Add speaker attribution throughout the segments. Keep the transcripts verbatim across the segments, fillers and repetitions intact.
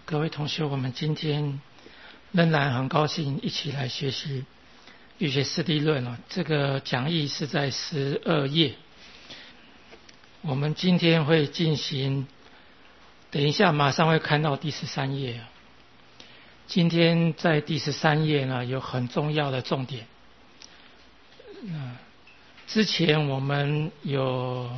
Speaker 1: 各位同学，我们今天仍然很高兴一起来学习预学四谛论啊。这个讲义是在十二页，我们今天会进行，等一下马上会看到第十三页。今天在第十三页呢有很重要的重点。嗯，之前我们有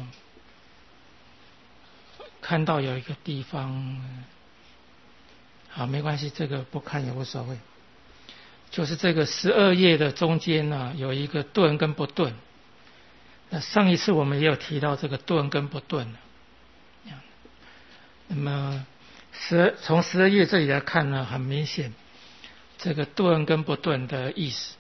Speaker 1: 看到有一个地方，好，没关系，这个不看也无所谓。就是这个十二页的中间呢，有一个顿跟不顿。那上一次我们也有提到这个顿跟不顿。那么十从十二页这里来看呢，很明显，这个顿跟不顿的意思。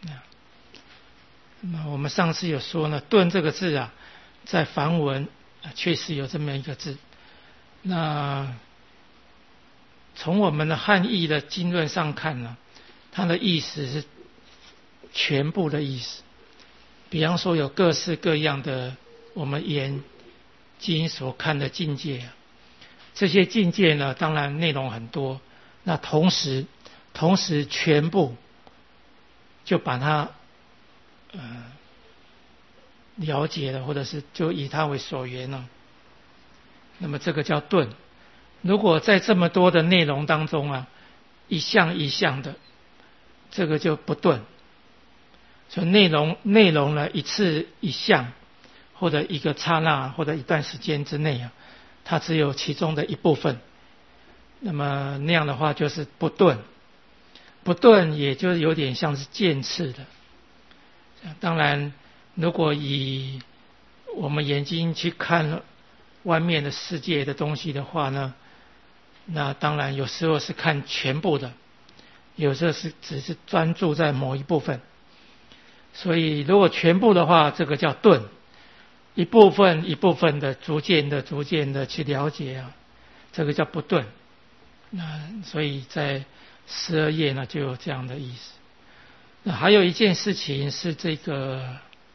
Speaker 1: 那么我们上次有说呢，顿这个字啊，在梵文确实有这么一个字。那从我们的汉译的经论上看呢，它的意思是全部的意思。比方说有各式各样的我们眼睛所看的境界啊，这些境界呢，当然内容很多。那同时，同时全部就把它呃了解了，或者是就以它为所缘了。那么这个叫顿。如果在这么多的内容当中啊，一项一项的，这个就不顿。所以内容内容呢，一次一项，或者一个刹那，或者一段时间之内啊，它只有其中的一部分。那么那样的话就是不顿。不顿也就是有点像是渐次的。当然，如果以我们眼睛去看外面的世界的东西的话呢，那当然有时候是看全部的，有时候是只是专注在某一部分。所以如果全部的话，这个叫顿，一部分一部分的逐渐的逐渐的去了解啊，这个叫不顿。那所以在十二页呢就有这样的意思。那还有一件事情是这个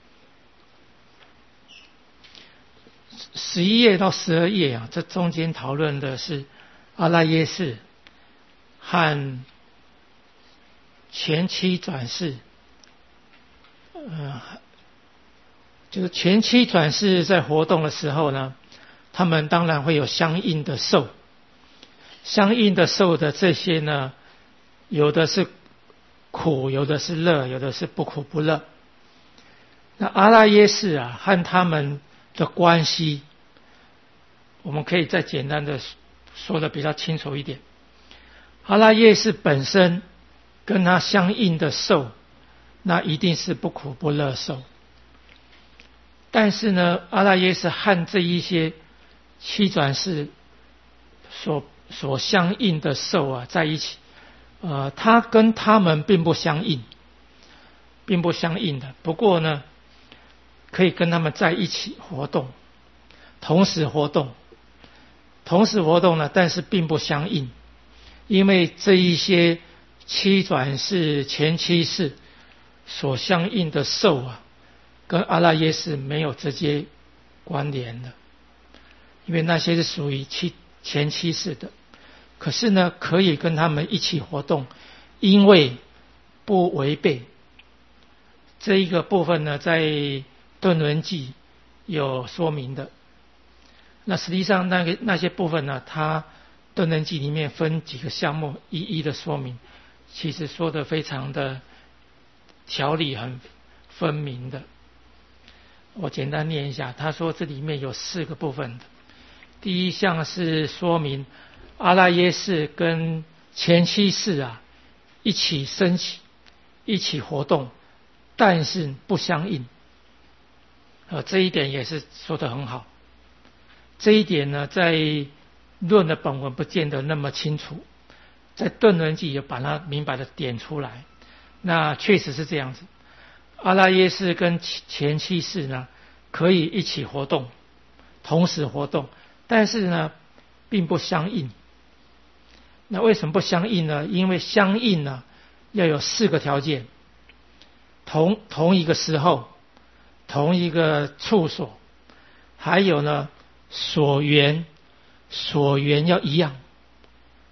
Speaker 1: 十一页到十二页啊，这中间讨论的是阿赖耶识和前期转世。呃，就是前期转世在活动的时候呢，他们当然会有相应的受，相应的受的这些呢，有的是苦，有的是乐，有的是不苦不乐。那阿赖耶识啊和他们的关系，我们可以再简单的说的比较清楚一点。阿赖耶识本身跟它相应的受，那一定是不苦不乐受。但是呢，阿赖耶识和这一些七转世所所相应的受啊在一起，呃，它跟他们并不相应，并不相应的。不过呢，可以跟他们在一起活动，同时活动，同时活动呢，但是并不相应，因为这一些七转世、前七世所相应的受啊，跟阿赖耶识没有直接关联的，因为那些是属于七前七世的。可是呢，可以跟他们一起活动，因为不违背。这一个部分呢，在顿轮记有说明的。那实际上那个那些部分呢，它顿轮记里面分几个项目一一的说明，其实说的非常的条理很分明的。我简单念一下，他说这里面有四个部分的。第一项是说明阿赖耶识跟前七世啊一起升起，一起活动，但是不相应。呃，这一点也是说得很好。这一点呢，在论的本文不见得那么清楚，在顿轮记也把它明白的点出来。那确实是这样子，阿赖耶识跟前七世呢可以一起活动，同时活动，但是呢并不相应。那为什么不相应呢？因为相应呢要有四个条件，同同一个时候，同一个处所，还有呢所缘，所缘要一样。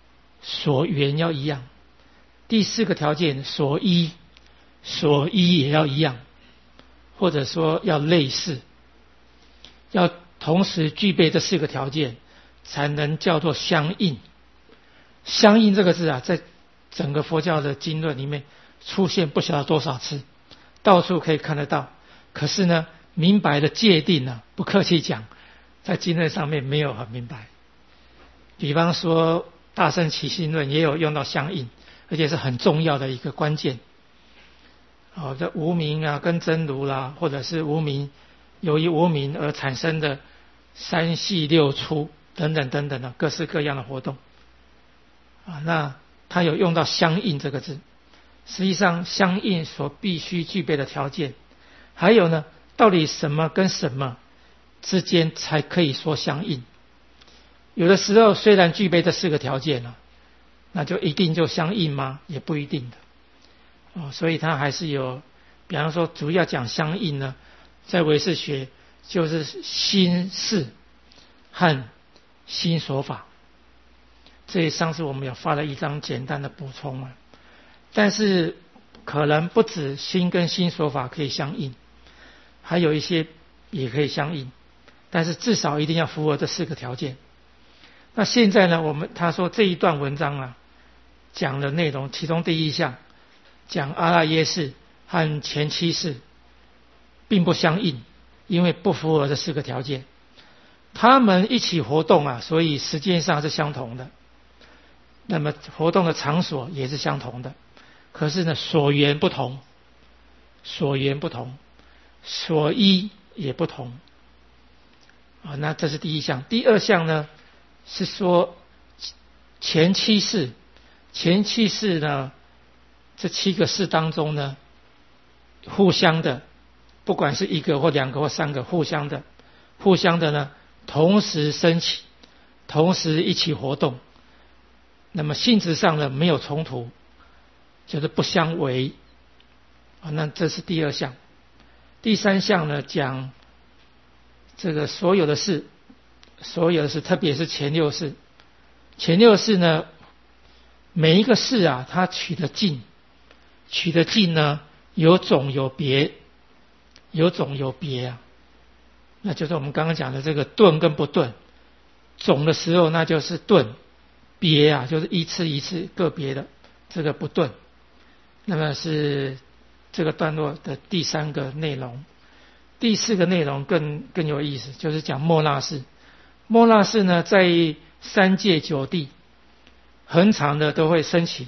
Speaker 1: 所缘要一样。第四个条件，所依，所依也要一样，或者说要类似，要同时具备这四个条件，才能叫做相应。相应这个字啊，在整个佛教的经论里面出现不晓得多少次，到处可以看得到。可是呢，明白的界定呢，不客气讲，在经论上面没有很明白。比方说大乘起信论也有用到相应，而且是很重要的一个关键。哦，这无明啊跟真如啦，或者是无明由于无明而产生的三系六出等等等等的各式各样的活动啊，那它有用到相应这个字。实际上相应所必须具备的条件，还有呢，到底什么跟什么之间才可以说相应？有的时候虽然具备这四个条件呢、啊，那就一定就相应吗？也不一定的。哦，所以它还是有，比方说主要讲相应呢，在唯识学就是心事和心所法。这上次我们有发了一张简单的补充啊，但是可能不止心跟心所法可以相应，还有一些也可以相应，但是至少一定要符合这四个条件。那现在呢，我们他说这一段文章啊，讲的内容，其中第一项讲阿赖耶识和前七识并不相应，因为不符合这四个条件。他们一起活动啊，所以时间上是相同的，那么活动的场所也是相同的，可是呢，所缘不同，所缘不同，所依也不同啊。那这是第一项。第二项呢，是说前七识，前七识呢，这七个识当中呢，互相的，不管是一个或两个或三个，互相的，互相的呢，同时升起，同时一起活动，那么性质上呢没有冲突，就是不相违啊。那这是第二项。第三项呢，讲这个所有的事，所有的事，特别是前六识，前六识呢，每一个识啊，它取得境，取得境呢，有种有别，有种有别啊。那就是我们刚刚讲的这个顿跟不顿，种的时候那就是顿，别啊就是一次一次个别的这个不顿。那么是这个段落的第三个内容。第四个内容更更有意思，就是讲末那识。末那识呢，在三界九地恒常的都会升起，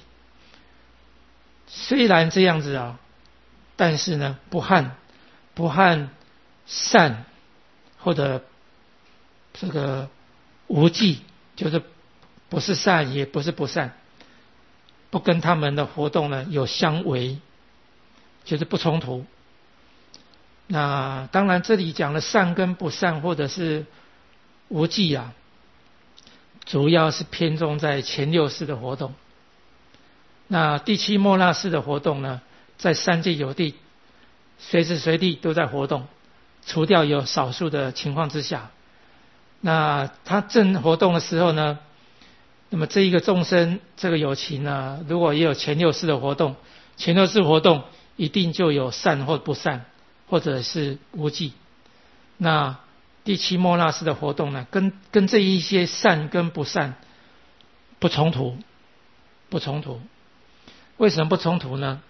Speaker 1: 虽然这样子啊，但是呢不和不和善或者这个无记，就是不是善也不是不善，不跟他们的活动呢有相违，就是不冲突。那当然这里讲的善跟不善或者是无记啊，主要是偏重在前六识的活动。那第七末那识的活动呢，在三界九地随时随地都在活动，除掉有少数的情况之下，那他正活动的时候呢，那么这一个众生这个有情呢，如果也有前六识的活动，前六识活动一定就有善或不善，或者是无记。那第七末那识的活动呢，跟跟这一些善跟不善不冲突，不冲突。为什么不冲突呢？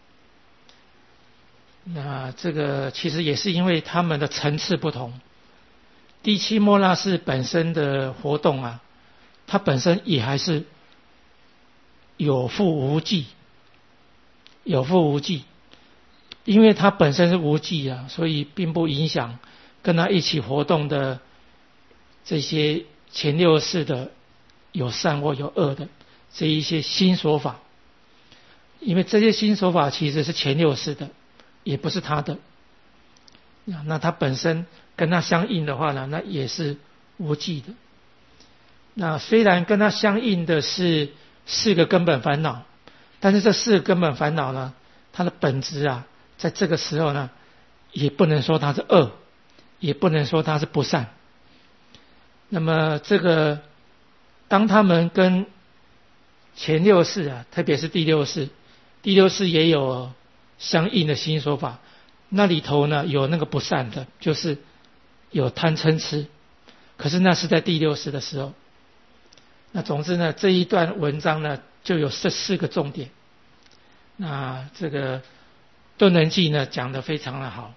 Speaker 1: 那这个其实也是因为他们的层次不同。第七末那识本身的活动啊，它本身也还是有覆无记，有覆无记，因为它本身是无记啊，所以并不影响跟它一起活动的这些前六识的有善或有恶的这一些心所法，因为这些心所法其实是前六识的，也不是他的。那它本身跟它相应的话呢，那也是无记的。那虽然跟它相应的是四个根本烦恼，但是这四个根本烦恼呢，它的本质啊，在这个时候呢，也不能说它是恶，也不能说它是不善。那么这个当他们跟前六世啊，特别是第六世，第六世也有相应的新说法，那里头呢有那个不善的，就是有贪嗔痴，可是那是在第六世的时候。那总之呢，这一段文章呢就有这四个重点。那这个顿人记呢讲得非常的好，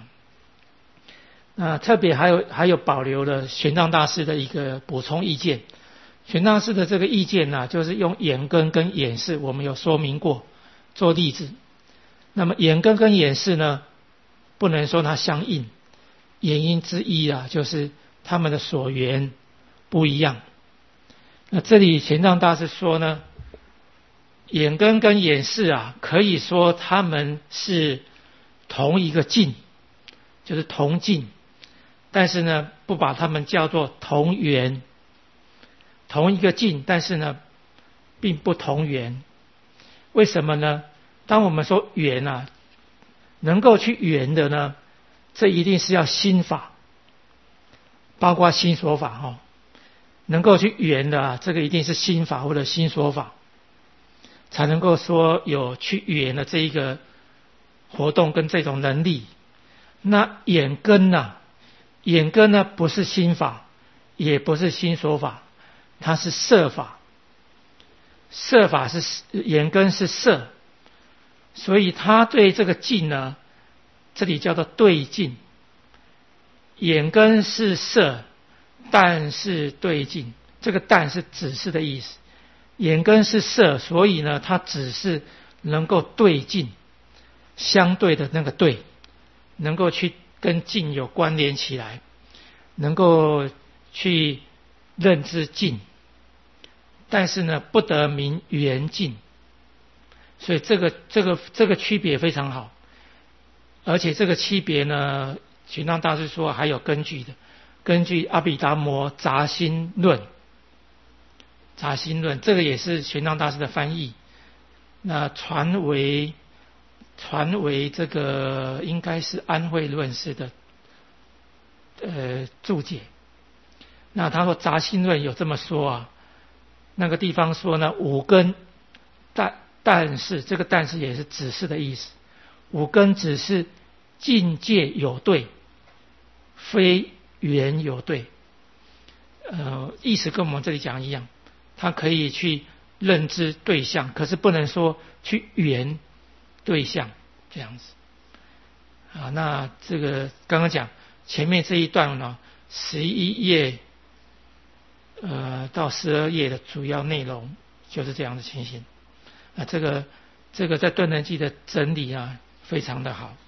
Speaker 1: 那特别还有还有保留了玄奘大师的一个补充意见。玄奘师的这个意见呢、啊，就是用眼根跟眼识，我们有说明过，做例子。那么眼根跟眼识呢，不能说它相应，原因之一啊，就是他们的所缘不一样。那这里玄奘大师说呢，眼根跟眼识啊，可以说他们是同一个境，就是同境，但是呢，不把他们叫做同缘。同一个境，但是呢，并不同缘。为什么呢？当我们说缘啊，能够去缘的呢，这一定是要心法，包括心所法哈、哦，能够去缘的啊，这个一定是心法或者心所法，才能够说有去缘的这一个活动跟这种能力。那眼根呢、啊？眼根呢不是心法，也不是心所法。它是色法，色法是眼根是色，所以它对这个境呢，这里叫做对境。眼根是色，但是对境，这个但是指示的意思。眼根是色，所以呢，它只是能够对境，相对的那个对，能够去跟境有关联起来，能够去认知境。但是呢，不得名缘境，所以这个这个这个区别非常好，而且这个区别呢，玄奘大师说还有根据的，根据阿毗达摩杂心论，杂心论这个也是玄奘大师的翻译，那传为传为这个应该是安慧论师的呃注解。那他说杂心论有这么说啊。那个地方说呢，五根，但但是这个但是也是指示的意思。五根只是境界有对，非缘有对。呃，意思跟我们这里讲一样，它可以去认知对象，可是不能说去缘对象这样子。啊，那这个刚刚讲前面这一段呢，十一页。呃，到十二页的主要内容就是这样的情形。那这个这个在顿人记的整理啊，非常的好。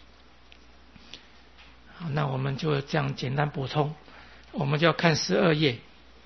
Speaker 1: 好，那我们就这样简单补充，我们就要看十二页。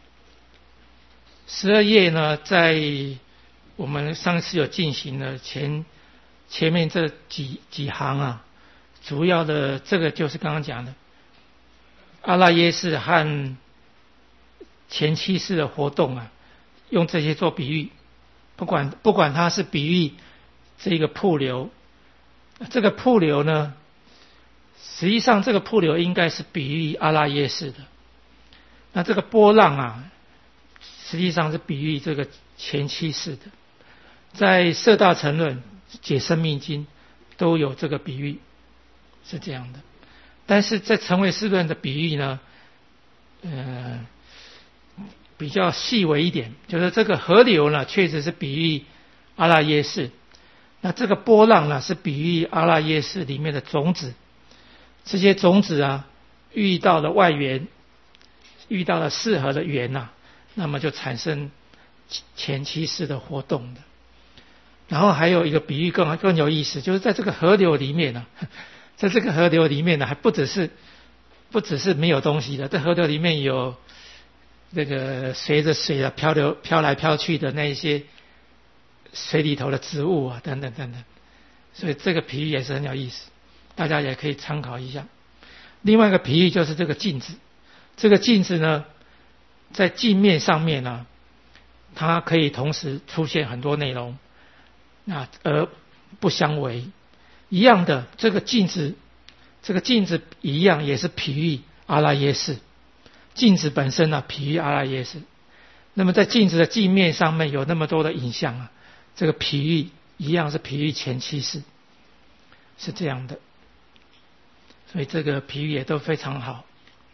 Speaker 1: 十二页呢，在我们上次有进行了前前面这几几行啊，主要的这个就是刚刚讲的阿赖耶识和前七世的活动啊，用这些做比喻，不管不管它是比喻这个瀑流，这个瀑流呢，实际上这个瀑流应该是比喻阿赖耶识的。那这个波浪啊，实际上是比喻这个前七世的。在摄大乘论、解生命经都有这个比喻，是这样的。但是在成唯识论的比喻呢，呃。比较细微一点，就是这个河流呢，确实是比喻阿赖耶识。那这个波浪呢，是比喻阿赖耶识里面的种子。这些种子啊，遇到了外缘，遇到了适合的缘呐，那么就产生前七世的活动的。然后还有一个比喻更更有意思，就是在这个河流里面呢，在这个河流里面呢，还不只是不只是没有东西的，在河流里面有。这个随着水啊漂流飘来飘去的那一些水里头的植物啊等等等等，所以这个比喻也是很有意思，大家也可以参考一下。另外一个比喻就是这个镜子，这个镜子呢，在镜面上面呢，它可以同时出现很多内容，那而不相违。一样的，这个镜子，这个镜子一样也是比喻阿赖耶识。镜子本身呢，比喻阿赖耶识。 那么在镜子的镜面上面有那么多的影像啊，这个譬喻一样是譬喻前七世，是这样的。所以这个譬喻也都非常好。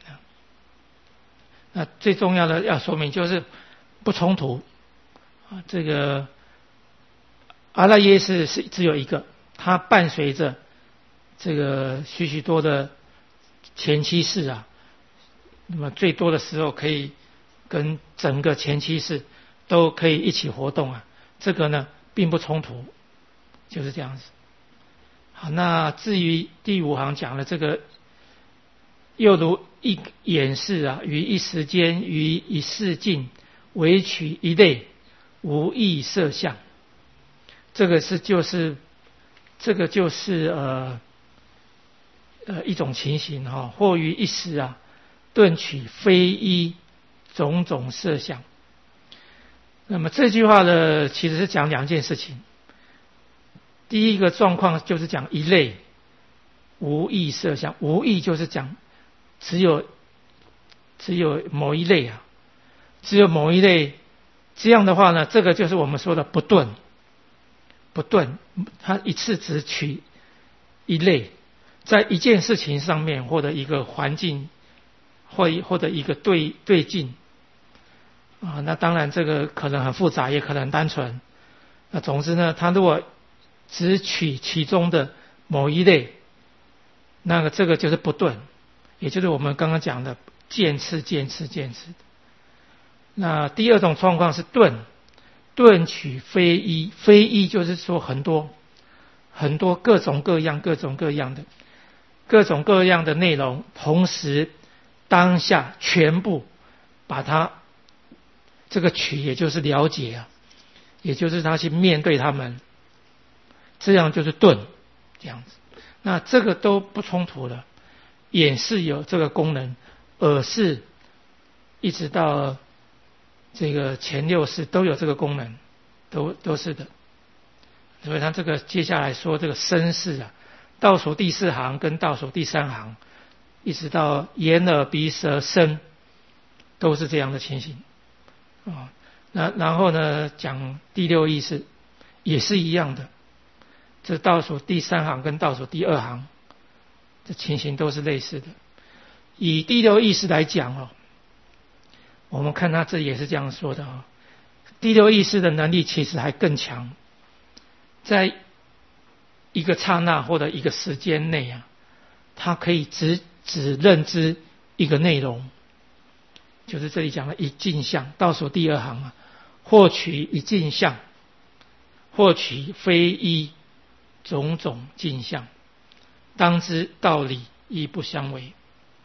Speaker 1: 那最重要的要说明就是不冲突啊，这个阿拉耶识是只有一个，它伴随着这个许许多的前七世啊，那么最多的时候可以跟整个前七世都可以一起活动啊，这个呢并不冲突，就是这样子。好，那至于第五行讲的这个，又如一眼视啊，于一时间，于一世境，唯取一类，无异色相。这个是就是这个就是呃呃一种情形哈、哦，或于一时啊，顿取非一种种色相。那么这句话呢，其实是讲两件事情。第一个状况就是讲一类无异色相，无异就是讲只有只有某一类啊，只有某一类，这样的话呢，这个就是我们说的不顿，不顿，它一次只取一类，在一件事情上面或者一个环境，或或者一个对对境啊，那当然这个可能很复杂，也可能很单纯。那总之呢，它如果只取其中的某一类，那个这个就是不顿，也就是我们刚刚讲的渐次渐次渐次。那第二种状况是顿，顿取非一，非一就是说很多很多各种各样各种各样的各种各样的内容，同时当下全部把它这个取，也就是了解啊，也就是他去面对他们，这样就是顿，这样子。那这个都不冲突了。眼是有这个功能，耳是一直到这个前六识都有这个功能，都都是的。所以他这个接下来说这个身识啊，倒数第四行跟倒数第三行，一直到眼耳鼻舌身，都是这样的情形啊。那然后呢，讲第六意识也是一样的，这倒数第三行跟倒数第二行，这情形都是类似的。以第六意识来讲哦，我们看他这也是这样说的哦，第六意识的能力其实还更强，在一个刹那或者一个时间内啊，它可以只只认知一个内容，就是这里讲的一镜像，倒数第二行啊，获取一镜像，获取非一种种镜像，当知道理亦不相违。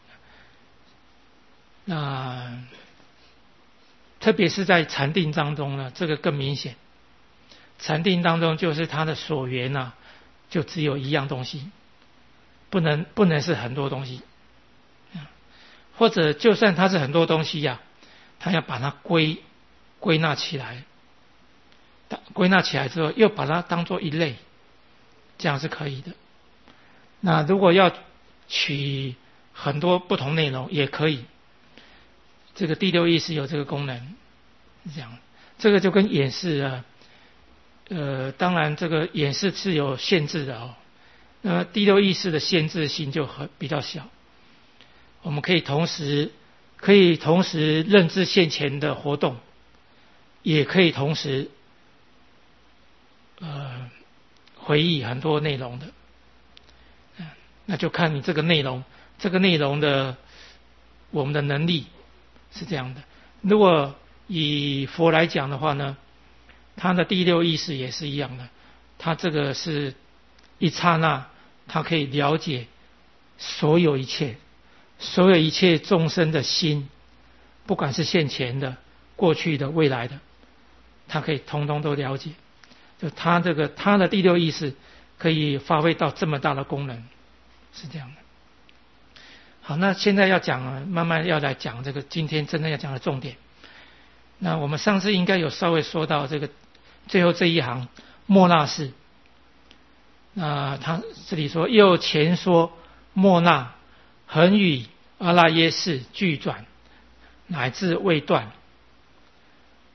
Speaker 1: 那特别是在禅定当中呢，这个更明显。禅定当中就是它的所缘啊，就只有一样东西，不能不能是很多东西，或者就算它是很多东西呀、啊，它要把它归归纳起来，归纳起来之后又把它当作一类，这样是可以的。那如果要取很多不同内容也可以，这个第六意识有这个功能，是这样。这个就跟眼识啊，呃，当然这个眼识是有限制的哦。那么第六意识的限制性就很比较小，我们可以同时可以同时认知现前的活动，也可以同时呃回忆很多内容的。那就看你这个内容，这个内容的我们的能力是这样的。如果以佛来讲的话呢，他的第六意识也是一样的，他这个是一刹那，他可以了解所有一切，所有一切众生的心，不管是现前的、过去的、未来的，他可以通通都了解。就他这个他的第六意识可以发挥到这么大的功能，是这样的。好，那现在要讲啊，慢慢要来讲这个今天真正要讲的重点。那我们上次应该有稍微说到这个最后这一行莫那识。那他这里说又前说莫那恒与阿赖耶识俱转乃至未断。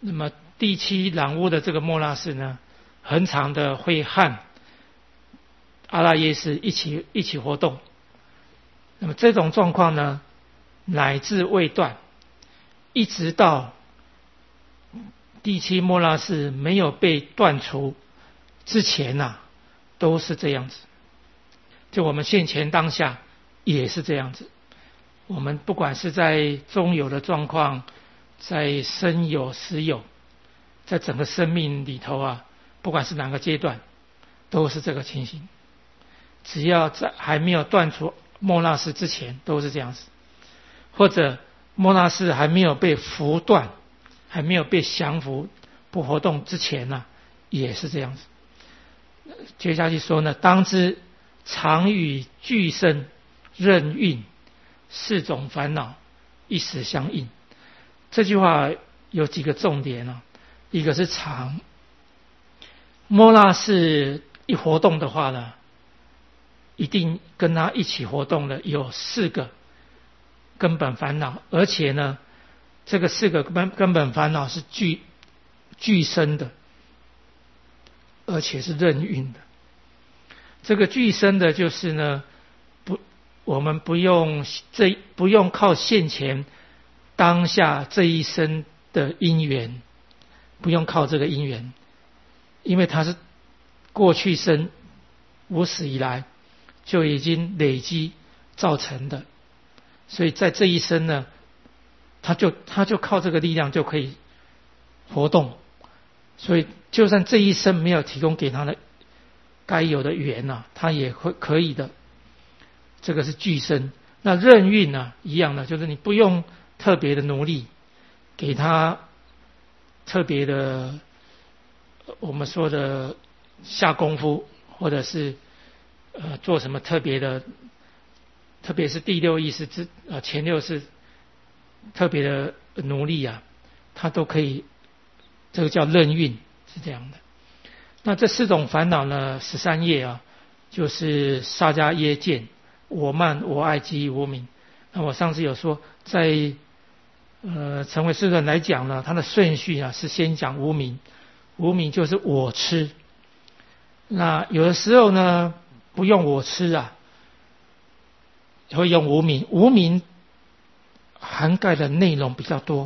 Speaker 1: 那么第七染污的这个莫那斯呢，恒常的会和阿拉耶识一起一起活动。那么这种状况呢，乃至未断，一直到第七莫那斯没有被断除之前啊，都是这样子。就我们现前当下也是这样子。我们不管是在中有的状况，在生有死有，在整个生命里头啊，不管是哪个阶段，都是这个情形。只要在还没有断除莫那斯之前，都是这样子。或者莫那斯还没有被伏断，还没有被降伏不活动之前呢、啊，也是这样子。接下去说呢，当知常与俱生任运四种烦恼一时相应。这句话有几个重点啊，一个是常，莫那斯一活动的话呢，一定跟他一起活动的有四个根本烦恼，而且呢，这个四个根根本烦恼是俱俱生的，而且是任运的。这个俱生的就是呢，不，我们不用这不用靠现前当下这一生的因缘，不用靠这个因缘，因为它是过去生无始以来就已经累积造成的，所以在这一生呢，他就他就靠这个力量就可以活动，所以就算这一生没有提供给他的该有的缘啊，他也会可以的。这个是俱生。那任运呢，一样的，就是你不用特别的努力，给他特别的我们说的下功夫，或者是呃做什么特别的，特别是第六意识之呃前六是特别的努力啊，他都可以，这个叫任运，是这样的。那这四种烦恼呢，十三业啊，就是萨迦耶见、我慢、我爱及无明。那我上次有说，在呃成为世尊来讲呢，它的顺序啊是先讲无明，无明就是我痴。那有的时候呢，不用我痴啊，会用无明，无明涵盖的内容比较多。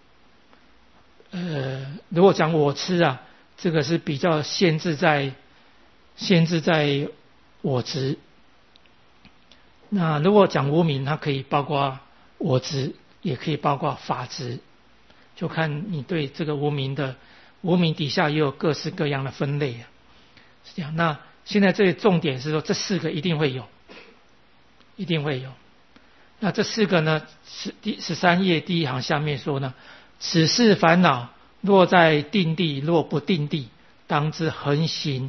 Speaker 1: 呃，如果讲我痴啊，这个是比较限制在限制在我执。那如果讲无明，它可以包括我执，也可以包括法执，就看你对这个无明的无明底下也有各式各样的分类啊，是这样。那现在这个重点是说，这四个一定会有，一定会有。那这四个呢，十第十三页第一行下面说呢，此四烦恼若在定地，若不定地，当知恒行。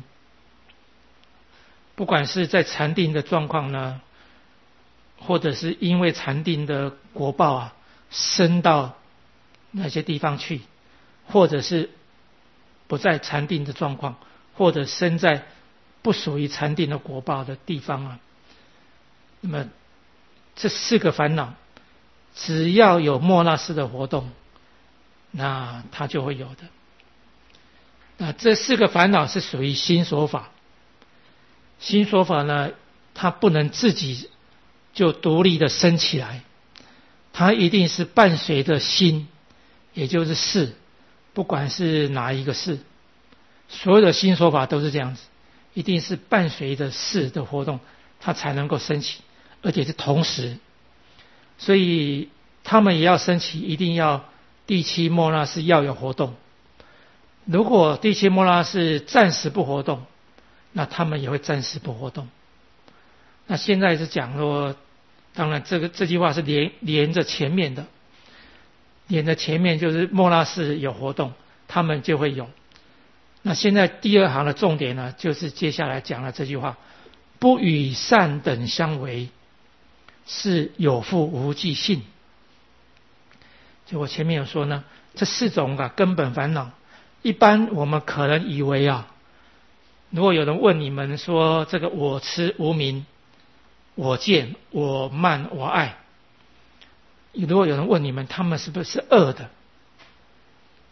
Speaker 1: 不管是在禅定的状况呢，或者是因为禅定的果报啊，升到那些地方去，或者是不在禅定的状况，或者生在不属于禅定的果报的地方啊，那么这四个烦恼，只要有莫那斯的活动，那它就会有的。那这四个烦恼是属于心所法。心所法呢，它不能自己就独立的生起来，它一定是伴随着心，也就是事，不管是哪一个事，所有的心所法都是这样子，一定是伴随着事的活动，它才能够升起，而且是同时。所以他们也要升起，一定要第七莫那斯要有活动。如果第七莫那斯暂时不活动，那他们也会暂时不活动。那现在是讲说，当然这个这句话是连连着前面的，连着前面就是莫那斯有活动，他们就会有。那现在第二行的重点呢，就是接下来讲的这句话：不与善等相违，是有覆无记性。就我前面有说呢，这四种啊根本烦恼，一般我们可能以为啊，如果有人问你们说这个我痴无明、我见、我慢、我爱，如果有人问你们他们是不是恶的，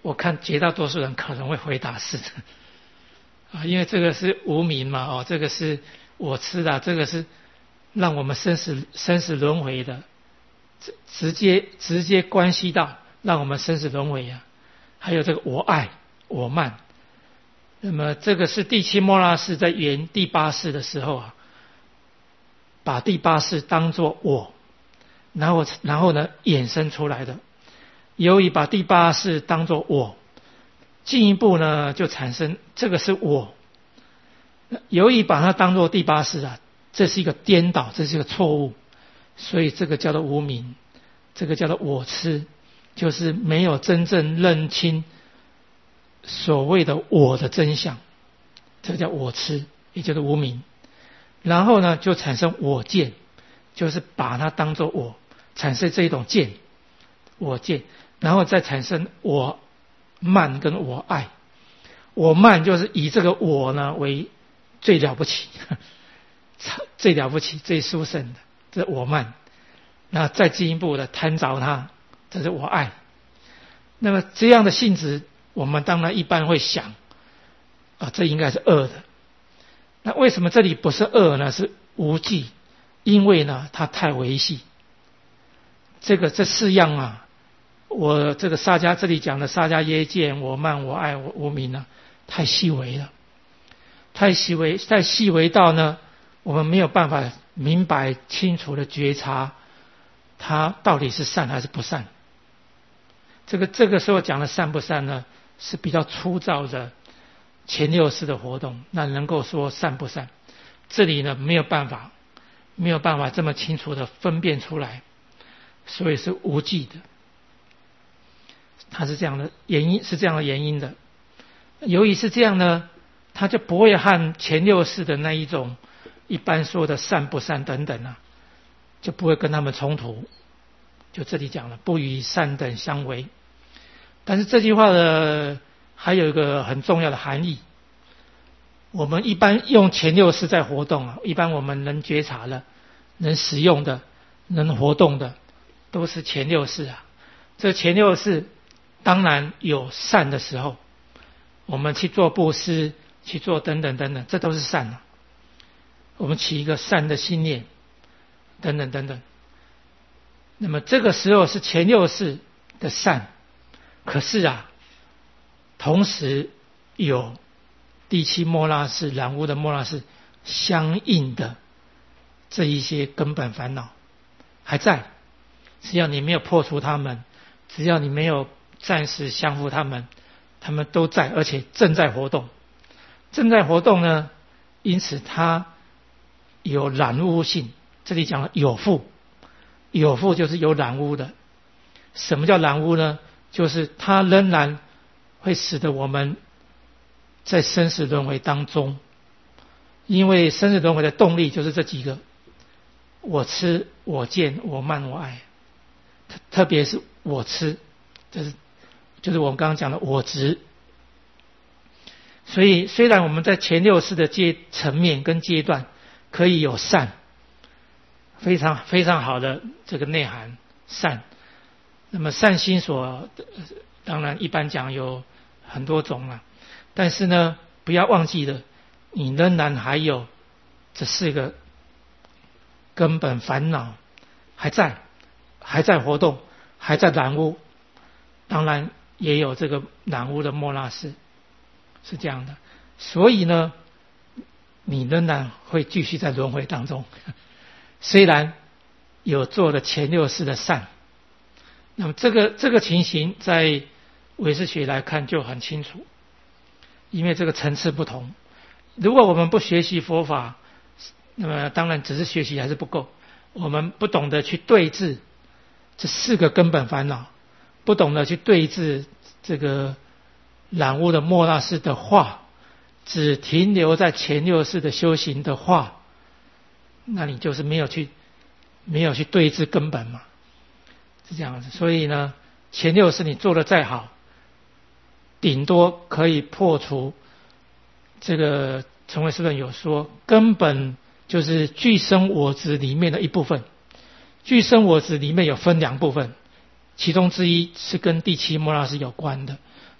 Speaker 1: 我看绝大多数人可能会回答是的啊，因为这个是无明嘛，哦，这个是我痴的，这个是让我们生死生死轮回的，直直接直接关系到让我们生死轮回啊。还有这个我爱我慢，那么这个是第七末那识在圆第八识的时候啊，把第八识当作我，然后然后呢衍生出来的。由于把第八识当作我，进一步呢就产生这个是我。由于把它当作第八识啊，这是一个颠倒，这是一个错误，所以这个叫做无明，这个叫做我痴，就是没有真正认清所谓的我的真相，这个叫我痴，也就是无明。然后呢就产生我见，就是把它当作我，产生这一种见，我见，然后再产生我慢跟我爱。我慢就是以这个我呢为最了不起，最了不起最殊胜的，这是我慢。那再进一步的贪着它，这是我爱。那么这样的性质我们当然一般会想啊，这应该是恶的。那为什么这里不是恶呢？是无记，因为呢它太微细。这个这四样啊，我这个沙迦这里讲的沙迦耶见我慢我爱我无明呢，太细微了，太细微太细微到呢我们没有办法明白清楚的觉察它到底是善还是不善。这个这个时候讲的善不善呢，是比较粗糙的前六识的活动，那能够说善不善，这里呢没有办法没有办法这么清楚的分辨出来，所以是无记的。它是这样的原因，是这样的原因的。由于是这样呢，它就不会和前六识的那一种一般说的善不善等等啊，就不会跟他们冲突。就这里讲了，不与善等相违。但是这句话的还有一个很重要的含义，我们一般用前六识在活动啊，一般我们能觉察的、能使用的、能活动的，都是前六识啊。这前六识当然有善的时候，我们去做布施，去做等等等等，这都是善啊。我们起一个善的信念，等等等等。那么这个时候是前六识的善，可是啊，同时有第七末那识染污的末那识相应的这一些根本烦恼还在，只要你没有破除它们，只要你没有暂时降服它们，它们都在，而且正在活动。正在活动呢，因此它有染污性。这里讲了有覆，有覆就是有染污的。什么叫染污呢？就是它仍然会使得我们在生死轮回当中，因为生死轮回的动力就是这几个：我痴、我见、我慢、我爱。特别是我痴，就是就是我们刚刚讲的我执。所以虽然我们在前六识的阶层面跟阶段可以有善，非常非常好的这个内涵善，那么善心所当然一般讲有很多种了，但是呢不要忘记了，你仍然还有这四个根本烦恼还在还在活动，还在染污。当然也有这个染污的末那识，是这样的。所以呢你仍然会继续在轮回当中，虽然有做了前六识的善。那么这个这个情形在唯识学来看就很清楚，因为这个层次不同。如果我们不学习佛法，那么当然只是学习还是不够，我们不懂得去对治这四个根本烦恼，不懂得去对治这个染污的末那识的话，只停留在前六识的修行的话，那你就是没有去没有去对治根本嘛，是这样子。所以呢前六识你做得再好，顶多可以破除这个成唯识论有说根本就是具生我执里面的一部分。具生我执里面有分两部分，其中之一是跟第七末那识有关的，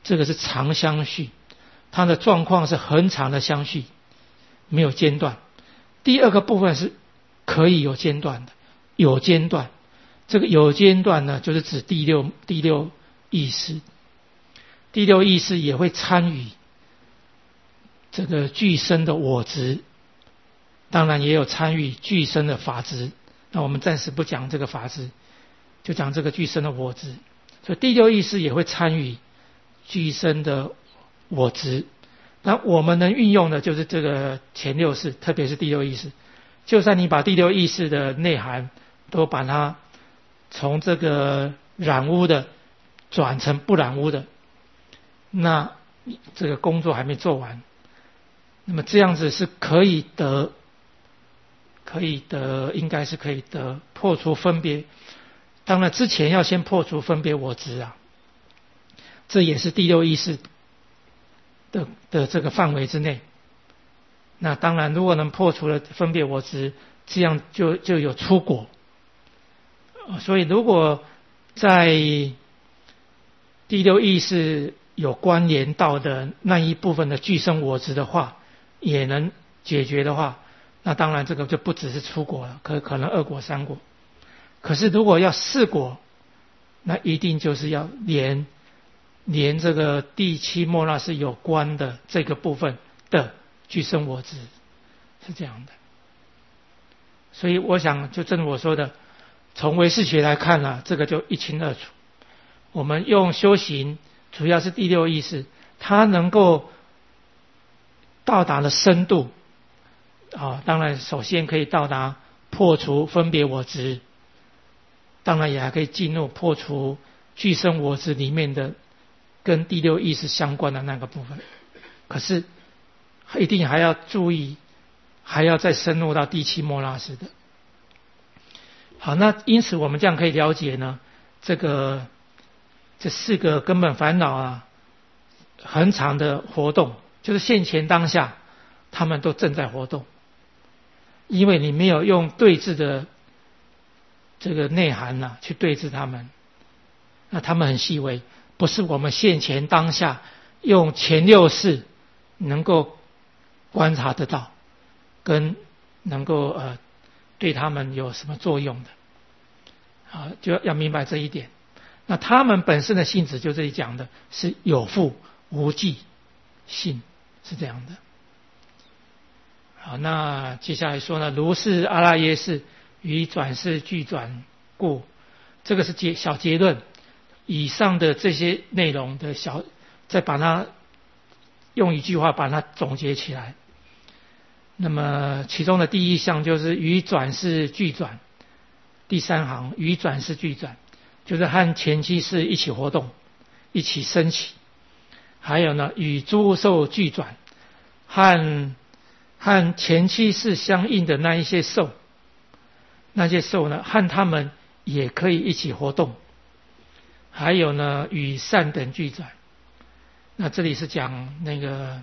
Speaker 1: 这个是长相续，它的状况是很长的相续，没有间断。第二个部分是可以有间断的，有间断。这个有间断呢，就是指第六第六意识，第六意识也会参与这个具身的我执，当然也有参与具身的法执。那我们暂时不讲这个法执，就讲这个具身的我执。所以第六意识也会参与具身的我执。那我们能运用的就是这个前六识，特别是第六意识。就算你把第六意识的内涵都把它从这个染污的转成不染污的，那这个工作还没做完。那么这样子是可以得，可以得，应该是可以得破除分别。当然之前要先破除分别我执啊，这也是第六意识的的这个范围之内。那当然如果能破除了分别我执，这样就就有出果。所以如果在第六意识有关联到的那一部分的具身我执的话，也能解决的话，那当然这个就不只是出果了，可可能二果三果。可是如果要四果，那一定就是要连连这个第七末那识有关的这个部分的具身我执，是这样的。所以我想就正如我说的，从唯识学来看啊，这个就一清二楚。我们用修行主要是第六意识，它能够到达的深度啊，当然首先可以到达破除分别我执，当然也还可以进入破除具身我执里面的跟第六意识相关的那个部分。可是一定还要注意，还要再深入到第七末那识的。好，那因此我们这样可以了解呢，这个这四个根本烦恼啊，恒常的活动，就是现前当下他们都正在活动。因为你没有用对治的这个内涵啊去对治他们，那他们很细微，不是我们现前当下用前六识能够观察得到，跟能够呃对他们有什么作用的啊，就要明白这一点。那他们本身的性质就这里讲的是有覆无记性，是这样的。好，那接下来说呢，如是阿赖耶识与转世俱转故，这个是结小结论。以上的这些内容的小，再把它用一句话把它总结起来。那么其中的第一项就是与转世俱转，第三行与转世俱转，就是和前七识一起活动，一起升起。还有呢，与诸受俱转，和和前七识相应的那一些受，那些受呢，和他们也可以一起活动。还有呢，与善等俱转。那这里是讲那个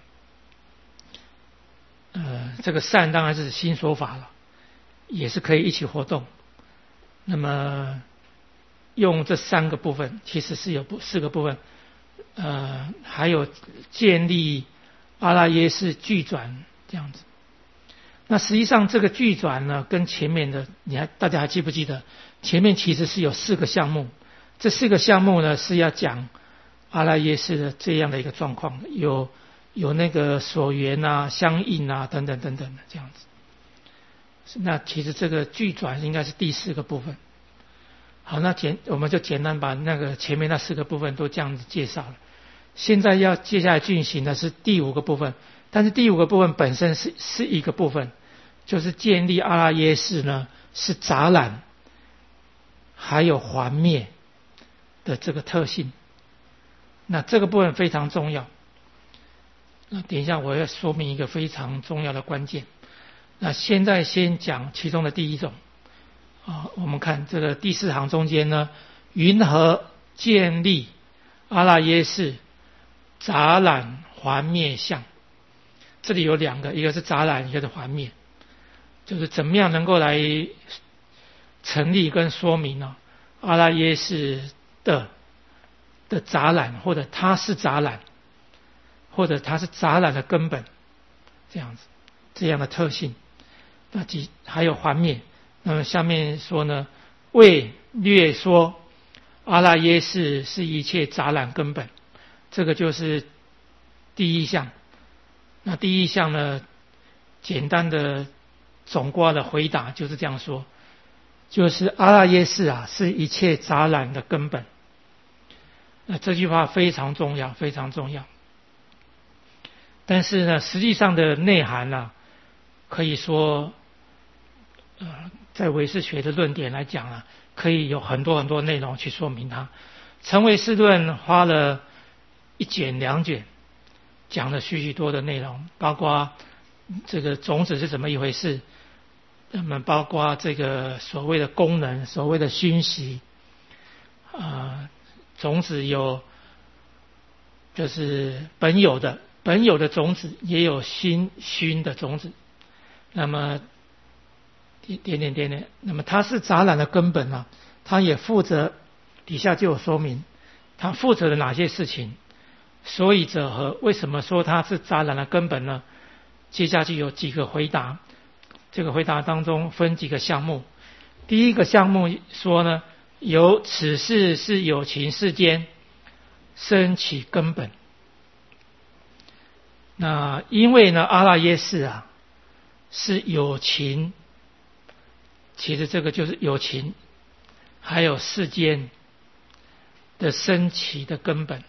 Speaker 1: 呃，这个善当然是心所法了，也是可以一起活动。那么用这三个部分，其实是有四个部分，呃，还有建立阿赖耶识俱转这样子。那实际上这个俱转呢，跟前面的，你还大家还记不记得？前面其实是有四个项目，这四个项目呢是要讲阿赖耶识的这样的一个状况，有有那个所缘啊、相应啊等等等等的这样子。那其实这个俱转应该是第四个部分。好，那简我们就简单把那个前面那四个部分都这样子介绍了。现在要接下来进行的是第五个部分，但是第五个部分本身是是一个部分，就是建立阿赖耶识呢是杂染还有还灭的这个特性。那这个部分非常重要。那等一下我要说明一个非常重要的关键。那现在先讲其中的第一种啊，我们看这个第四行中间呢，云何建立阿赖耶识杂染还灭相？这里有两个，一个是杂染，一个是还灭，就是怎么样能够来成立跟说明呢、啊、阿赖耶识的的杂染，或者它是杂染，或者它是杂染的根本，这样子这样的特性。那即还有环灭。那么下面说呢，为略说阿赖耶识是一切杂染根本，这个就是第一项。那第一项呢，简单的总括的回答就是这样说，就是阿赖耶识啊是一切杂染的根本。那这句话非常重要，非常重要。但是呢，实际上的内涵啊，可以说，呃，在唯识学的论点来讲啊，可以有很多很多内容去说明它。成唯识论花了一卷两卷，讲了许许多的内容，包括这个种子是怎么一回事，那么包括这个所谓的功能，所谓的熏习，啊、呃，种子有就是本有的。本有的种子也有新熏的种子，那么点点点点点，那么它是杂染的根本啊，它也负责，底下就有说明，它负责了哪些事情，所以者何？为什么说它是杂染的根本呢？接下去有几个回答，这个回答当中分几个项目。第一个项目说呢，由此事是有情世间生起根本。那因为呢，阿赖耶识啊是有情，其实这个就是有情，还有世间的升起的根本。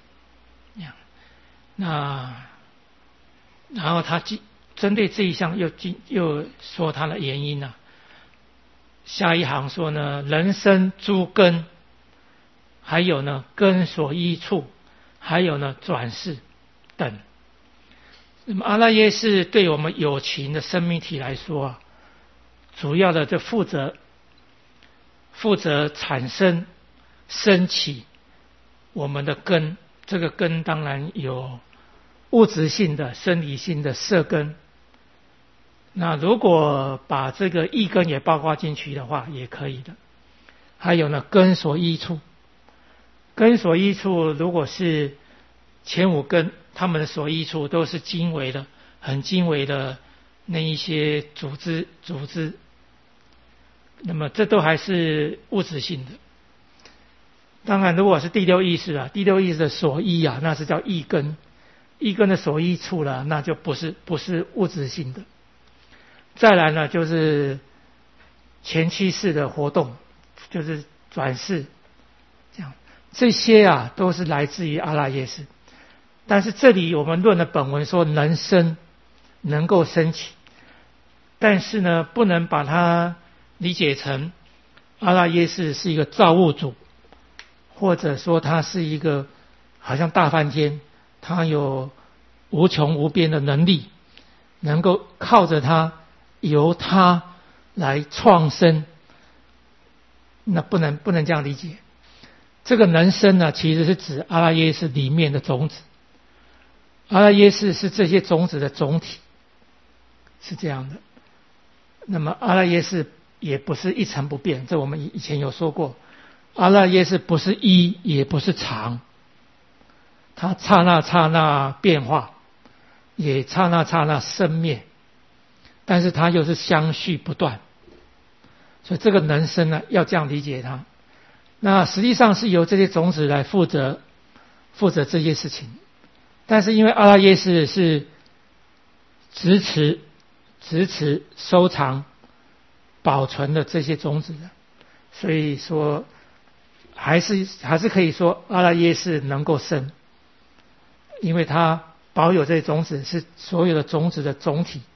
Speaker 1: 那然后他针对这一项又又说他的原因啊。下一行说呢，人生诸根，还有呢根所依处，还有呢转世等。那么阿赖耶识对我们有情的生命体来说啊，主要的就负责负责产生升起我们的根。这个根当然有物质性的、生理性的色根。那如果把这个意根也包括进去的话，也可以的。还有呢，根所依处，根所依处如果是前五根，他们的所依处都是精微的、很精微的那一些组织组织，那么这都还是物质性的。当然，如果是第六意识啊，第六意识的所依啊，那是叫意根，意根的所依处了，那就不是不是物质性的。再来呢，就是前七世的活动，就是转世，这样这些啊都是来自于阿赖耶识。但是这里我们论的本文说能生，能够升起，但是呢，不能把它理解成阿赖耶识是一个造物主，或者说它是一个好像大梵天，它有无穷无边的能力，能够靠着它，由它来创生，那不能不能这样理解。这个能生呢，其实是指阿赖耶识里面的种子。阿赖耶识是这些种子的总体，是这样的。那么阿赖耶识也不是一成不变，这我们以前有说过。阿赖耶识不是一，也不是常，它刹那刹那变化，也刹那刹那生灭，但是它又是相续不断。所以这个能生呢，要这样理解它。那实际上是由这些种子来负责负责这些事情。但是因为阿赖耶识是执持、执持、收藏、保存的这些种子的，所以说还是还是可以说阿赖耶识能够生，因为它保有这些种子是所有的种子的总体。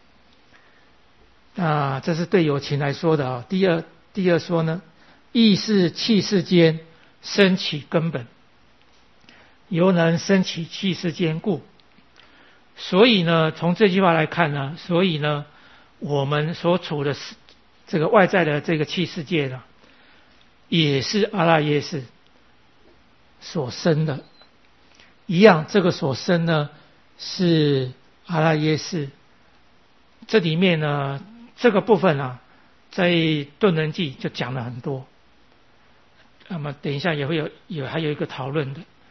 Speaker 1: 那这是对有情来说的啊。第二，第二说呢，意识气世间生起根本。犹能生起气世间故，所以呢，从这句话来看呢，所以呢，我们所处的这个外在的这个气世界呢，也是阿赖耶识所生的，一样，这个所生呢是阿赖耶识。这里面呢，这个部分啊，在顿能记就讲了很多。那么等一下也会有有还有一个讨论的。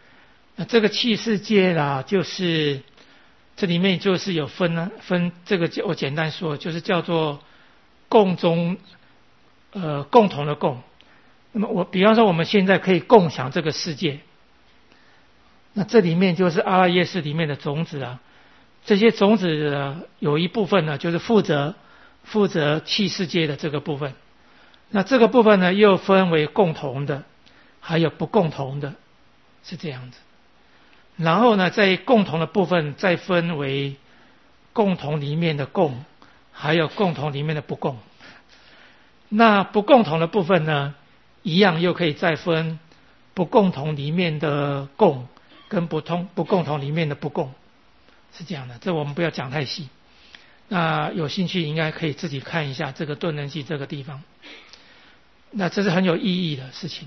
Speaker 1: 那这个器世界啦，就是这里面就是有分呢，分这个我简单说，就是叫做共中呃共同的共。那么我比方说我们现在可以共享这个世界，那这里面就是阿赖耶识里面的种子啊，这些种子呢有一部分呢就是负责负责器世界的这个部分，那这个部分呢又分为共同的，还有不共同的，是这样子。然后呢，在共同的部分再分为共同里面的共，还有共同里面的不共。那不共同的部分呢，一样又可以再分不共同里面的共跟不同不共同里面的不共，是这样的。这我们不要讲太细。那有兴趣应该可以自己看一下这个顿能记这个地方。那这是很有意义的事情。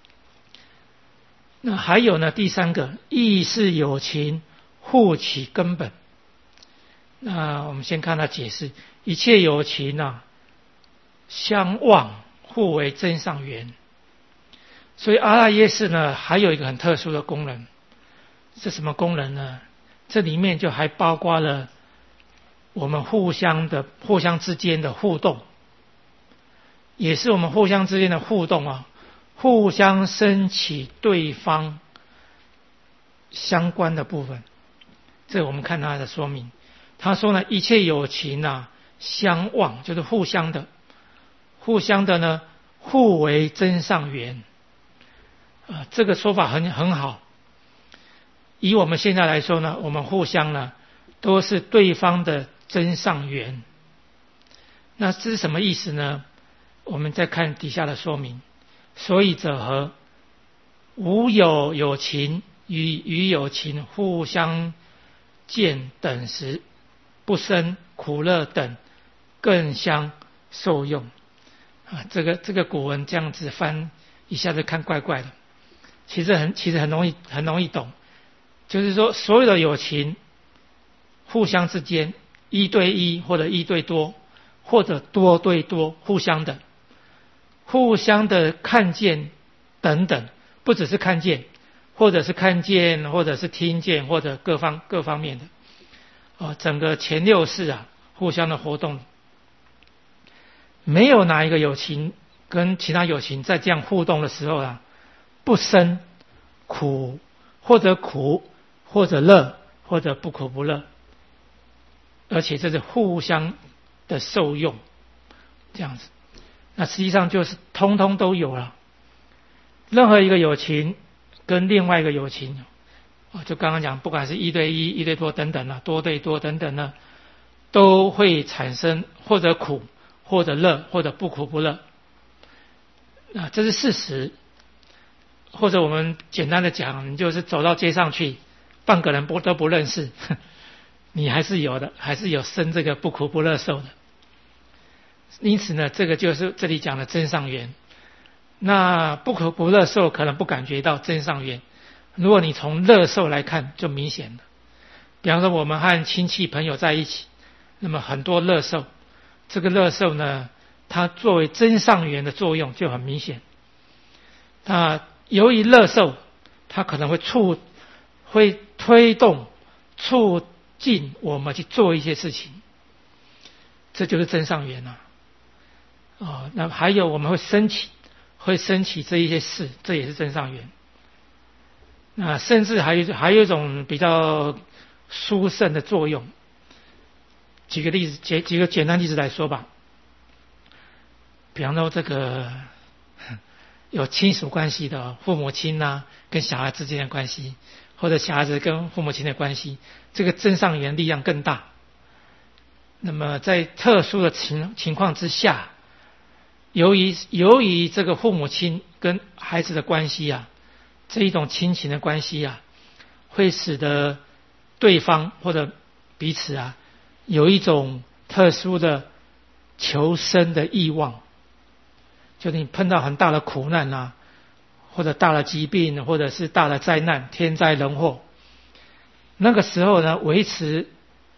Speaker 1: 那还有呢，第三个，意是有情互起根本。那我们先看它解释，一切有情啊，相望互为真上缘。所以阿赖耶识呢，还有一个很特殊的功能，是什么功能呢？这里面就还包括了我们互相的互相之间的互动，也是我们互相之间的互动啊。互相升起对方相关的部分，这我们看他的说明。他说呢，一切有情啊，相望，就是互相的，互相的呢，互为真上缘。啊、呃，这个说法很很好。以我们现在来说呢，我们互相呢都是对方的真上缘。那这是什么意思呢？我们再看底下的说明。所以者何？无有有情与与有情互相见等时，不生苦乐等，更相受用。啊，这个这个古文这样子翻，一下子看怪怪的。其实很其实很容易很容易懂，就是说所有的有情，互相之间一对一或者一对多，或者多对多，互相的。互相的看见等等，不只是看见，或者是看见，或者是听见，或者各方各方面的，哦，整个前六识啊，互相的活动，没有哪一个有情跟其他有情在这样互动的时候啊，不生苦，或者苦，或者乐，或者不苦不乐，而且这是互相的受用，这样子。那实际上就是通通都有了，任何一个有情跟另外一个有情，就刚刚讲，不管是一对一、一对多等等呢，多对多等等呢，都会产生或者苦，或者乐，或者不苦不乐。啊，这是事实。或者我们简单的讲，你就是走到街上去，半个人不都不认识，你还是有的，还是有生这个不苦不乐受的。因此呢，这个就是这里讲的真上缘。那不苦不乐受可能不感觉到真上缘，如果你从乐受来看就明显了。比方说我们和亲戚朋友在一起，那么很多乐受，这个乐受呢，它作为真上缘的作用就很明显。那由于乐受，它可能会促会推动促进我们去做一些事情，这就是真上缘啊。哦，那还有我们会升起，会升起这一些事，这也是真上缘。那甚至还有还有一种比较殊胜的作用。举个例子，举几个简单例子来说吧。比方说这个有亲属关系的父母亲啊，跟小孩之间的关系，或者小孩子跟父母亲的关系，这个真上缘力量更大。那么在特殊的情情况之下，由于由于这个父母亲跟孩子的关系啊，这一种亲情的关系啊，会使得对方或者彼此啊，有一种特殊的求生的欲望。就你碰到很大的苦难啊，或者大的疾病，或者是大的灾难，天灾人祸，那个时候呢，维持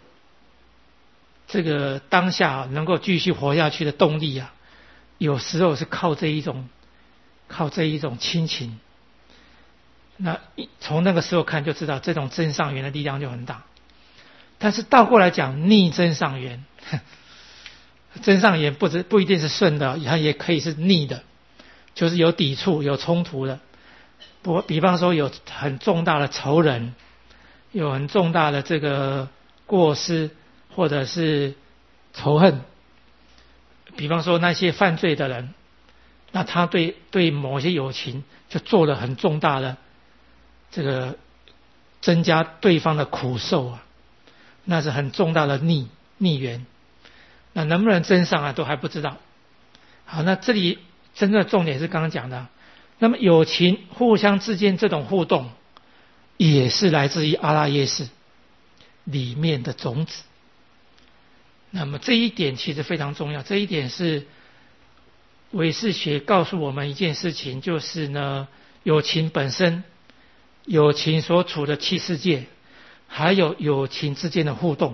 Speaker 1: 这个当下能够继续活下去的动力啊，有时候是靠这一种靠这一种亲情。 那从那个时候看就知道，这种真上缘的力量就很大。但是倒过来讲，逆真上缘，真上缘不只不一定是顺的，它也可以是逆的，就是有抵触、有冲突的。不，比方说有很重大的仇人，有很重大的这个过失，或者是仇恨。比方说那些犯罪的人，那他对对某些友情就做了很重大的这个增加对方的苦受啊，那是很重大的逆逆缘。那能不能真上啊，都还不知道。好，那这里真正的重点是刚刚讲的，那么友情互相之间这种互动，也是来自于阿拉耶识里面的种子。那么这一点其实非常重要，这一点是唯识学告诉我们一件事情，就是呢，友情本身，友情所处的七世界，还有友情之间的互动。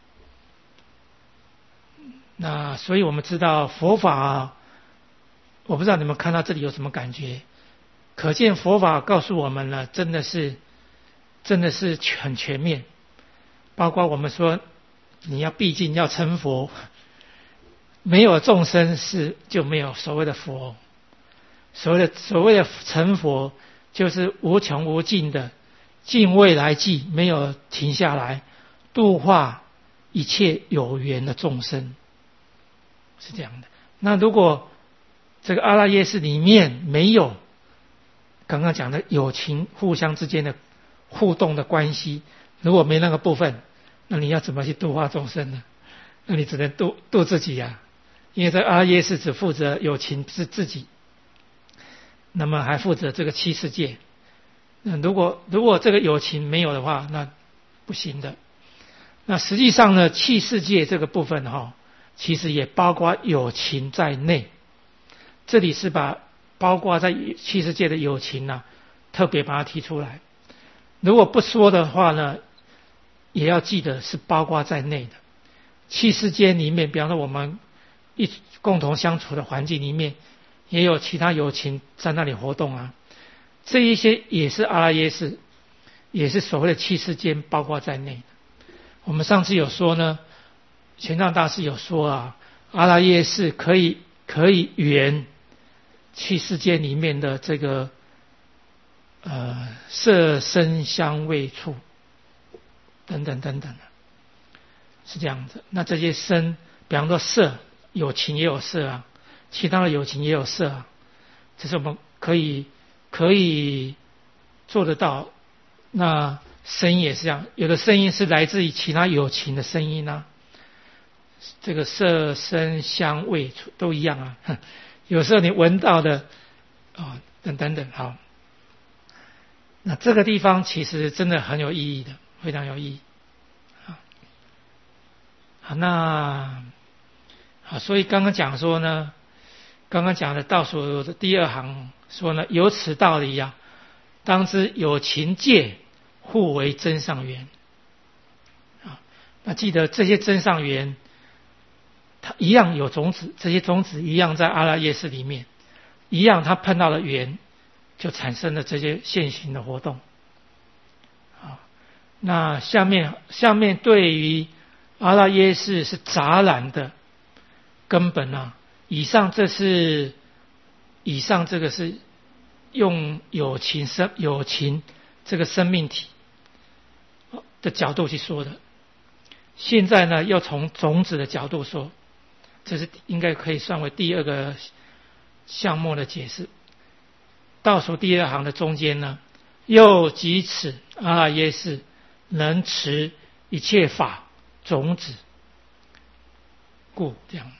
Speaker 1: 那所以我们知道佛法，我不知道你们看到这里有什么感觉？可见佛法告诉我们呢，真的是真的是很全面，包括我们说你要毕竟要成佛，没有众生是就没有所谓的佛，所谓的所谓的成佛就是无穷无尽的尽未来际，没有停下来度化一切有缘的众生，是这样的。那如果这个阿拉耶识里面没有刚刚讲的友情互相之间的互动的关系，如果没那个部分，那你要怎么去度化众生呢？那你只能度度自己呀、啊，因为这阿拉耶识只负责友情是自己，那么还负责这个七世界。那如果如果这个友情没有的话，那不行的。那实际上呢，七世界这个部分哈、哦，其实也包括友情在内。这里是把包括在七世界的友情呢、啊，特别把它提出来。如果不说的话呢，也要记得是包括在内的。七世界里面，比方说我们一共同相处的环境里面，也有其他友情在那里活动啊。这一些也是阿拉耶识，也是所谓的七世间包括在内的。我们上次有说呢，玄奘大师有说啊，阿拉耶识可以可以圆七世间里面的这个呃色声香味触等等等等，是这样子。那这些声，比方说色，友情也有色啊，其他的友情也有色啊，这是我们可以可以做得到。那声音也是这样，有的声音是来自于其他友情的声音啊，这个色声香味都一样啊。有时候你闻到的哦，等等等，好。那这个地方其实真的很有意义的，非常有意义。好，好，那好，所以刚刚讲说呢，刚刚讲的倒数的第二行说呢，有此道理啊，当知有情界互为真上缘。啊，那记得这些真上缘，它一样有种子，这些种子一样在阿拉耶识里面，一样它碰到了缘，就产生了这些现行的活动。好，那下面下面对于阿拉耶识是杂染的根本啊，以上这是以上这个是用有情生有情这个生命体的角度去说的，现在呢又从种子的角度说，这是应该可以算为第二个项目的解释。倒数第二行的中间呢，又即此阿拉耶识能持一切法种子故，这样。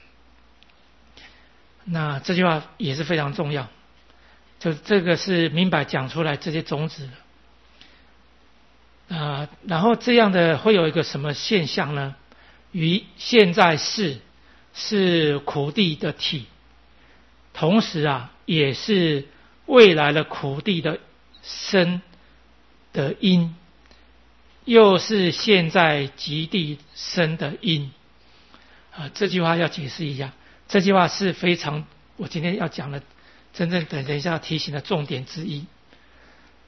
Speaker 1: 那这句话也是非常重要，就这个是明白讲出来这些种子的。啊、呃，然后这样的会有一个什么现象呢？于现在是是苦地的体，同时啊也是未来的苦地的生的因，又是现在极地生的因。啊、呃，这句话要解释一下，这句话是非常我今天要讲的真正等一下要提醒的重点之一。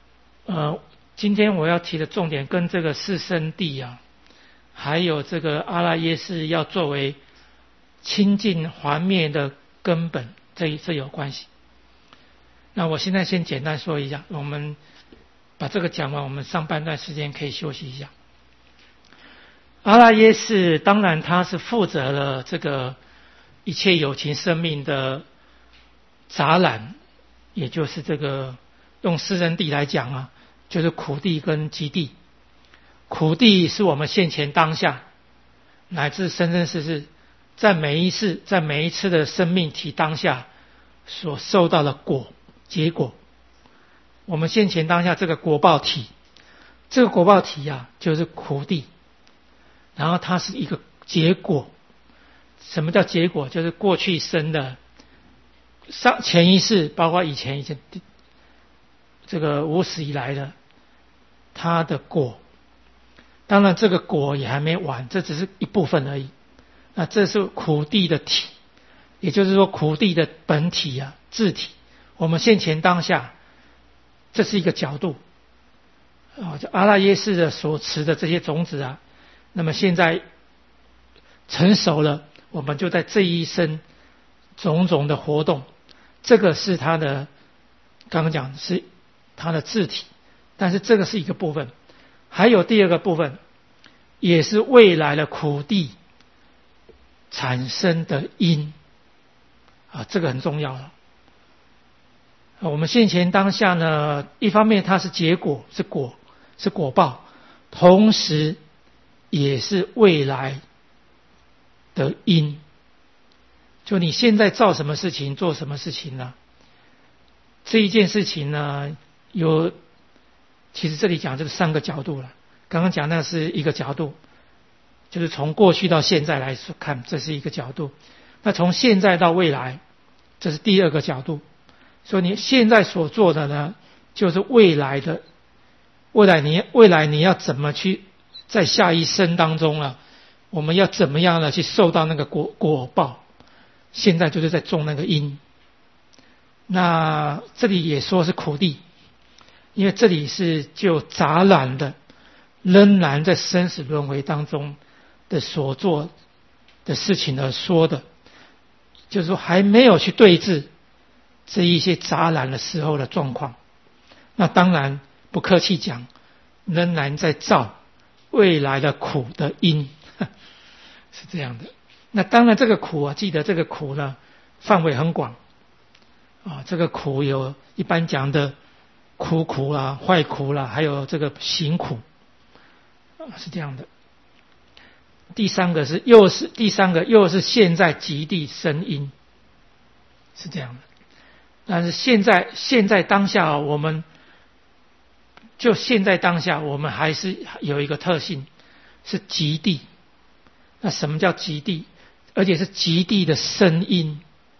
Speaker 1: 呃，今天我要提的重点跟这个四圣谛啊，还有这个阿赖耶识要作为清净还灭的根本，这这有关系。那我现在先简单说一下，我们把这个讲完，我们上半段时间可以休息一下。阿赖耶识当然它是负责了这个一切有情生命的杂染，也就是这个用四圣谛来讲啊，就是苦谛跟集谛。苦谛是我们现前当下乃至生生世世，在每一世在每一次的生命体当下所受到的果结果，我们现前当下这个果报体，这个果报体啊就是苦谛，然后它是一个结果。什么叫结果？就是过去生的上前一世，包括以前以前这个无始以来的它的果。当然这个果也还没完，这只是一部分而已。那这是苦谛的体，也就是说苦谛的本体啊，自体。我们现前当下，这是一个角度啊，就阿赖耶识的所持的这些种子啊，那么现在成熟了，我们就在这一生种种的活动，这个是它的刚刚讲是它的自体，但是这个是一个部分。还有第二个部分，也是未来的苦谛产生的因啊，这个很重要了。我们现前当下呢，一方面它是结果，是果，是果报，同时也是未来的因。就你现在造什么事情，做什么事情呢？这一件事情呢，有其实这里讲这个三个角度了。刚刚讲那是一个角度，就是从过去到现在来看，这是一个角度。那从现在到未来，这是第二个角度。所以你现在所做的呢，就是未来的，未来你未来你要怎么去在下一生当中啊，我们要怎么样的去受到那个果果报？现在就是在种那个因。那这里也说是苦谛，因为这里是就杂染的，仍然在生死轮回当中的所做的事情而说的，就是说还没有去对治这一些杂染的时候的状况。那当然不客气讲，仍然在造未来的苦的因，是这样的。那当然这个苦啊，记得这个苦呢范围很广啊，这个苦有一般讲的苦苦啦、坏苦啦，还有这个行苦啊，是这样的。第三个是又是第三个又是现在极地生因，是这样的。但是现在现在当下，我们就现在当下，我们还是有一个特性是极地。那什么叫极地？而且是极地的生因。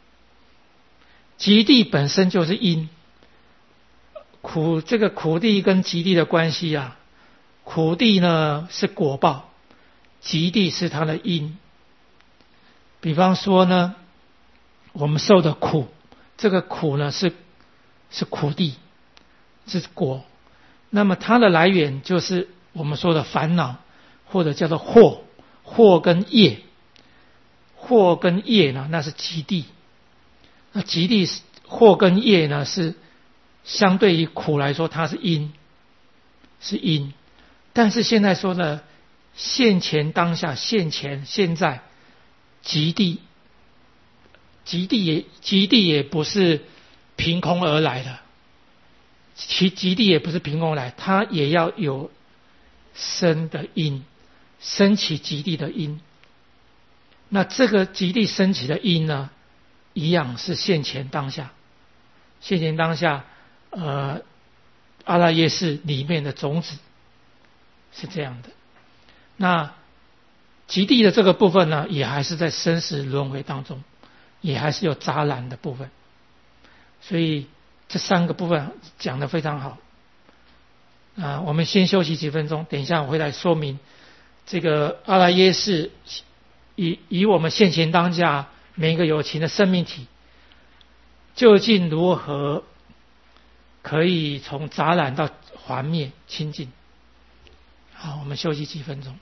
Speaker 1: 极地本身就是因。苦这个苦谛跟极地的关系啊，苦谛呢是果报，极地是它的因。比方说呢，我们受的苦，这个苦呢是是苦谛，是果。那么它的来源就是我们说的烦恼，或者叫做惑，惑跟业。惑跟业呢，那是极地。那极地惑跟业呢，是相对于苦来说，它是因，是因。但是现在说的现前当下，现前现在极地，极地也极地也不是凭空而来的，其极地也不是凭空而来，它也要有生的因，升起极地的因。那这个极地升起的因呢，一样是现前当下，现前当下，呃，阿赖耶识里面的种子是这样的。那极地的这个部分呢，也还是在生死轮回当中，也还是有杂染的部分。所以这三个部分讲得非常好。啊，我们先休息几分钟，等一下我会来说明这个阿赖耶识以以我们现前当下每一个有情的生命体，究竟如何可以从杂染到还灭清净。好，我们休息几分钟。